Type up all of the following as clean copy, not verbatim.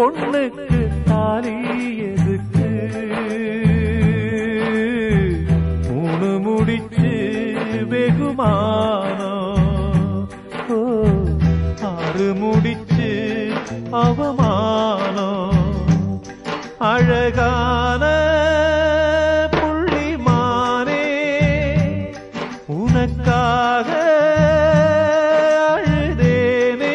பொண்ணுக்கு தாலி எதுக்கு மூணு முடிச்சு வெகுமானம் ஆறு முடிச்சு அவமானம் அழகான புள்ளிமானே உனக்காக அழுதேனே.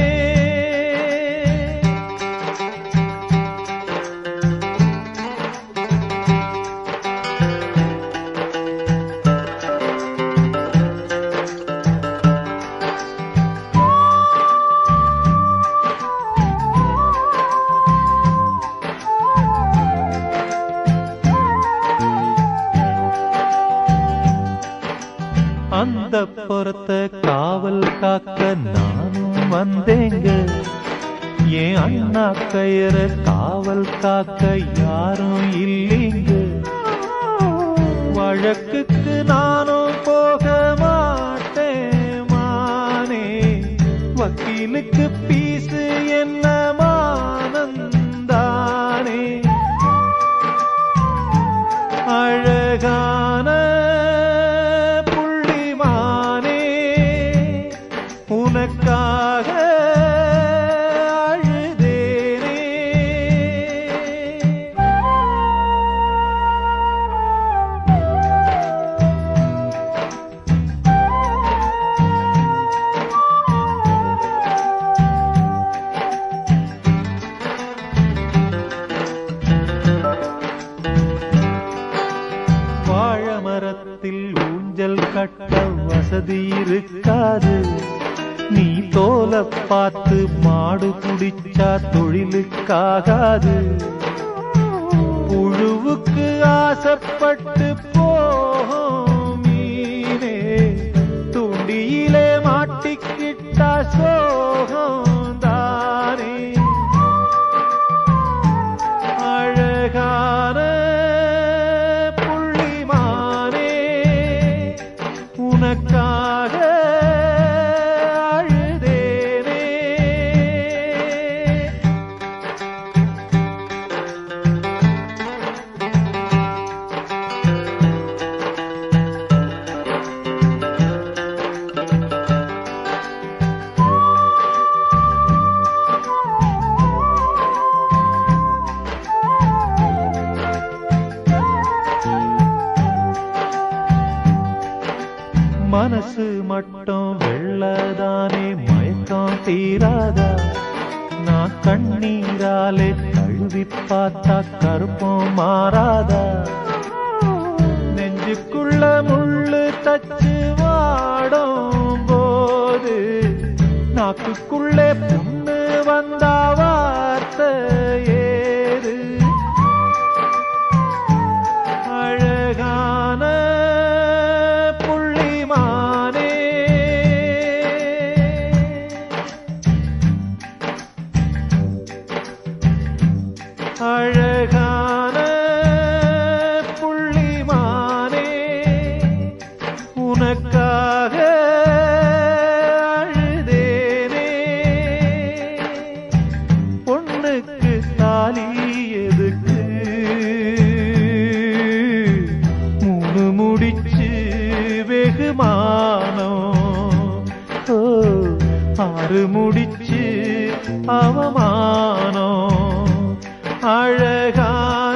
அந்த புறத்தை காவல் காக்க நானும் வந்தேங்க, என் அண்ணா கயிற காவல் காக்க யாரும் இல்லைங்க. வழக்குக்கு நானும் போக மாட்டேன் மானே, வக்கீலுக்கு பீசு என்ன மானந்தானே. அழகான உனக்காக அழுதேனே. வாழை மரத்தில் ஊஞ்சல் கட்ட வசதி இருக்காது, நீ தோல பார்த்து மாடு குடிச்சா தொழிலுக்காகாது. புழுவுக்கு ஆசைப்பட்டு போகும் மீனே, துண்டியிலே மாட்டிக்கிட்டா சோகம் தானே. அழகான புள்ளிமானே உனக்காக மனசு மட்டும் வெள்ளதானே மயக்கம் தீராதா. நான் கண்ணீராலே கழுவி பார்த்தா கருப்பம் மாறாதா. நெஞ்சுக்குள்ள முள்ளு தச்சு வாடும் போது நாக்குக்குள்ளே புண்ணு வந்தா வார்த்தை ஏது. அழகான அழகான புள்ளிமானே உனக்காக அழுதேனே. பொண்ணுக்கு தாலி எதுக்கு மூணு முடிச்சு வெகுமானம் ஆறு முடிச்சு அவமானம். அழகான